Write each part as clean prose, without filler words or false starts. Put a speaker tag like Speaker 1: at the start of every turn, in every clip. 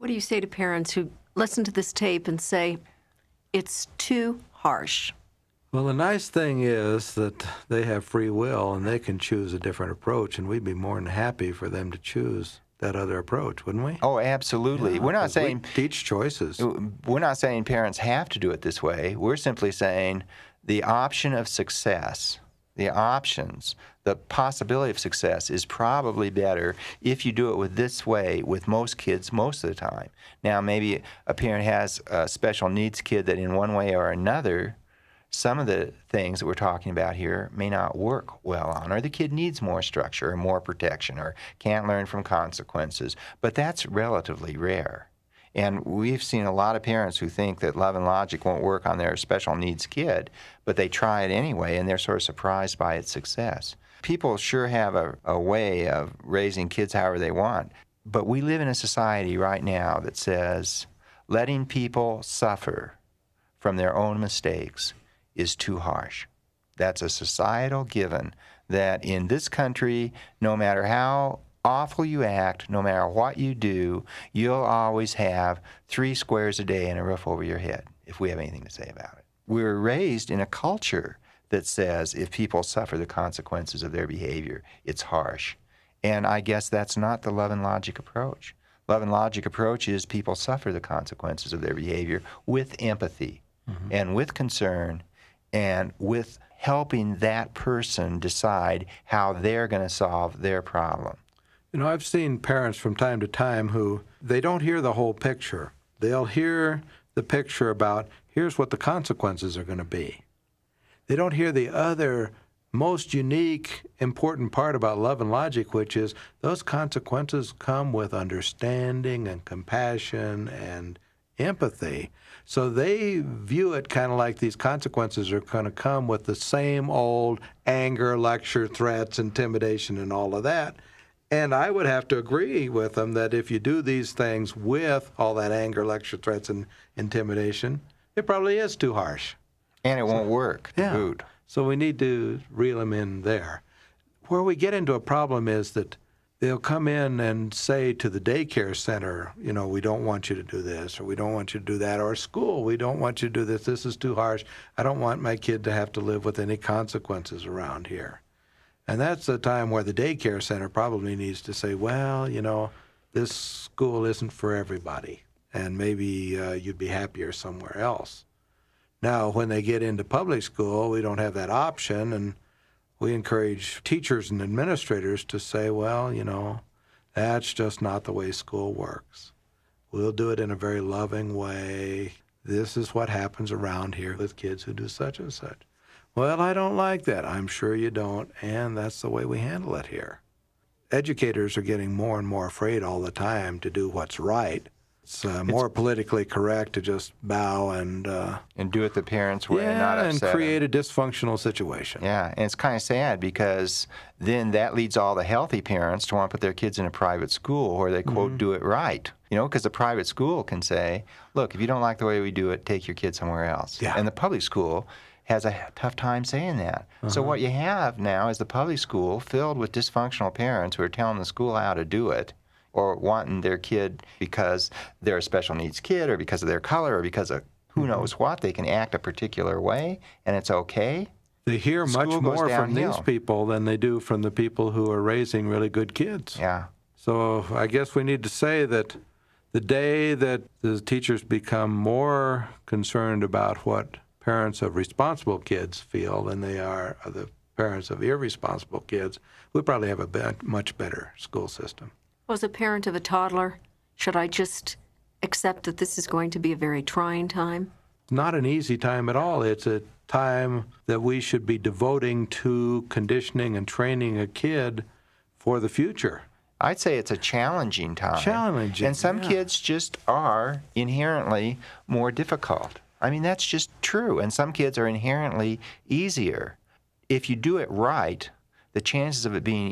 Speaker 1: What do you say to parents who listen to this tape and say, it's too harsh?
Speaker 2: Well, the nice thing is that they have free will and they can choose a different approach, and we'd be more than happy for them to choose that other approach, wouldn't we?
Speaker 3: Oh, absolutely.
Speaker 2: Yeah,
Speaker 3: we're not
Speaker 2: 'cause
Speaker 3: saying
Speaker 2: we teach choices.
Speaker 3: We're not saying parents have to do it this way. We're simply saying the option of success, the options, the possibility of success is probably better if you do it with this way with most kids most of the time. Now, maybe a parent has a special needs kid that in one way or another, some of the things that we're talking about here may not work well on, or the kid needs more structure or more protection or can't learn from consequences. But that's relatively rare. And we've seen a lot of parents who think that love and logic won't work on their special needs kid, but they try it anyway, and they're sort of surprised by its success. People sure have a way of raising kids however they want, but we live in a society right now that says letting people suffer from their own mistakes is too harsh. That's a societal given that in this country, no matter how awful you act, no matter what you do, you'll always have 3 squares a day and a roof over your head, if we have anything to say about it. We're raised in a culture that says if people suffer the consequences of their behavior, it's harsh. And I guess that's not the love and logic approach. Love and logic approach is people suffer the consequences of their behavior with empathy and with concern and with helping that person decide how they're going to solve their problem.
Speaker 2: You know, I've seen parents from time to time who they don't hear the whole picture. They'll hear the picture about here's what the consequences are going to be. They don't hear the other most unique, important part about love and logic, which is those consequences come with understanding and compassion and empathy. So they view it kind of like these consequences are going to come with the same old anger, lecture, threats, intimidation, and all of that. And I would have to agree with them that if you do these things with all that anger, lecture, threats, and intimidation, it probably is too harsh.
Speaker 3: And it won't work to boot.
Speaker 2: So we need to reel them in there. Where we get into a problem is that they'll come in and say to the daycare center, you know, we don't want you to do this, or we don't want you to do that, or school, we don't want you to do this, this is too harsh. I don't want my kid to have to live with any consequences around here. And that's the time where the daycare center probably needs to say, well, you know, this school isn't for everybody, and maybe you'd be happier somewhere else. Now, when they get into public school, we don't have that option, and we encourage teachers and administrators to say, well, you know, that's just not the way school works. We'll do it in a very loving way. This is what happens around here with kids who do such and such. Well, I don't like that. I'm sure you don't, and that's the way we handle it here. Educators are getting more and more afraid all the time to do what's right. It's more politically correct to just bow and
Speaker 3: do it the parents' way and not upset
Speaker 2: and create
Speaker 3: them.
Speaker 2: a dysfunctional situation.
Speaker 3: Yeah, and it's kind of sad because then that leads all the healthy parents to want to put their kids in a private school where they, quote, do it right. You know, because the private school can say, look, if you don't like the way we do it, take your kid somewhere else.
Speaker 2: Yeah.
Speaker 3: And the public school has a tough time saying that. So what you have now is the public school filled with dysfunctional parents who are telling the school how to do it, or wanting their kid because they're a special needs kid or because of their color or because of who knows what, they can act a particular way, and it's okay.
Speaker 2: They hear much
Speaker 3: School goes
Speaker 2: more from these
Speaker 3: downhill.
Speaker 2: people than they do from the people who are raising really good kids.
Speaker 3: Yeah.
Speaker 2: So I guess we need to say that the day that the teachers become more concerned about what parents of responsible kids feel than they are the parents of irresponsible kids, we'll probably have a much better school system.
Speaker 1: As a parent of a toddler, should I just accept that this is going to be a very trying time?
Speaker 2: Not an easy time at all. It's a time that we should be devoting to conditioning and training a kid for the future.
Speaker 3: I'd say it's a challenging time.
Speaker 2: Challenging,
Speaker 3: And some kids just are inherently more difficult. I mean, that's just true. And some kids are inherently easier. If you do it right, the chances of it being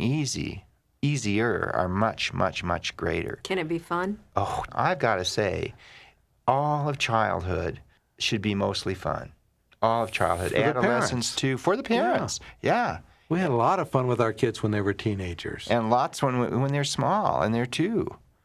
Speaker 3: easier are much, much, much greater.
Speaker 1: Can it be fun?
Speaker 3: Oh, I've got to say, all of childhood should be mostly fun. All of childhood.
Speaker 2: For the
Speaker 3: Adolescence,
Speaker 2: parents.
Speaker 3: too. For the parents. Yeah.
Speaker 2: We had a lot of fun with our kids when they were teenagers.
Speaker 3: And lots when they're small, and they're 2.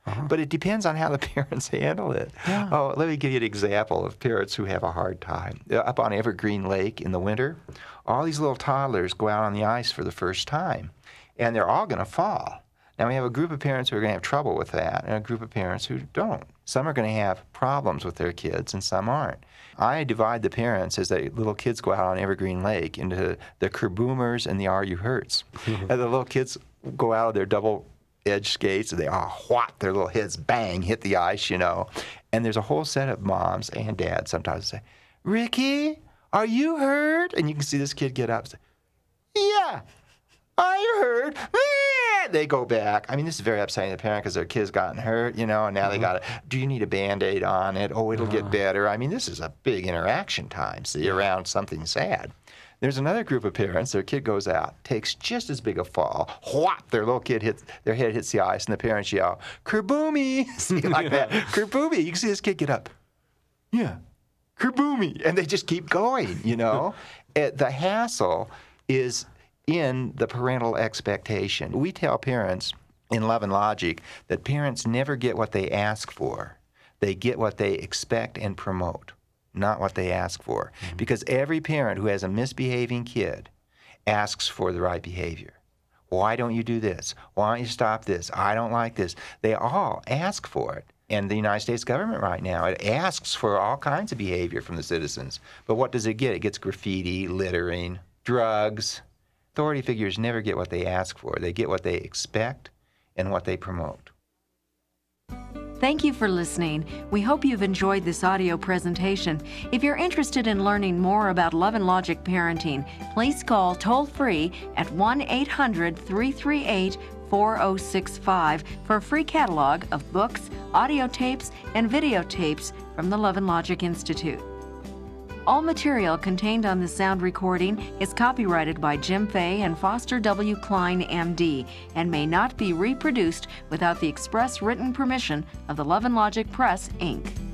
Speaker 3: But it depends on how the parents handle it. Oh, let me give you an example of parents who have a hard time. Up on Evergreen Lake in the winter, all these little toddlers go out on the ice for the first time, and they're all going to fall. Now, we have a group of parents who are going to have trouble with that and a group of parents who don't. Some are going to have problems with their kids and some aren't. I divide the parents as the little kids go out on Evergreen Lake into the kerboomers and the Are You Hurts. And the little kids go out of their double-edged skates and they all whop, their little heads bang, hit the ice, you know. And there's a whole set of moms and dads sometimes say, Ricky, are you hurt? And you can see this kid get up and say, yeah, I heard. They go back. I mean, this is very upsetting to the parent because their kid's gotten hurt, you know, and now they got to, do you need a Band-Aid on it? Oh, it'll get better. I mean, this is a big interaction time, see, around something sad. There's another group of parents, their kid goes out, takes just as big a fall, whop, their little kid hits, their head hits the ice, and the parents yell, kerboomy, see, like that, kerboomy. You can see this kid get up. Yeah, kerboomy. And they just keep going, you know. The hassle is in the parental expectation. We tell parents in Love and Logic that parents never get what they ask for. They get what they expect and promote, not what they ask for. Because every parent who has a misbehaving kid asks for the right behavior. Why don't you do this? Why don't you stop this? I don't like this. They all ask for it. And the United States government right now, it asks for all kinds of behavior from the citizens. But what does it get? It gets graffiti, littering, drugs. Authority figures never get what they ask for. They get what they expect and what they promote.
Speaker 1: Thank you for listening. We hope you've enjoyed this audio presentation. If you're interested in learning more about Love and Logic parenting, please call toll-free at 1-800-338-4065 for a free catalog of books, audio tapes, and videotapes from the Love and Logic Institute. All material contained on this sound recording is copyrighted by Jim Fay and Foster W. Klein, M.D., and may not be reproduced without the express written permission of the Love and Logic Press, Inc.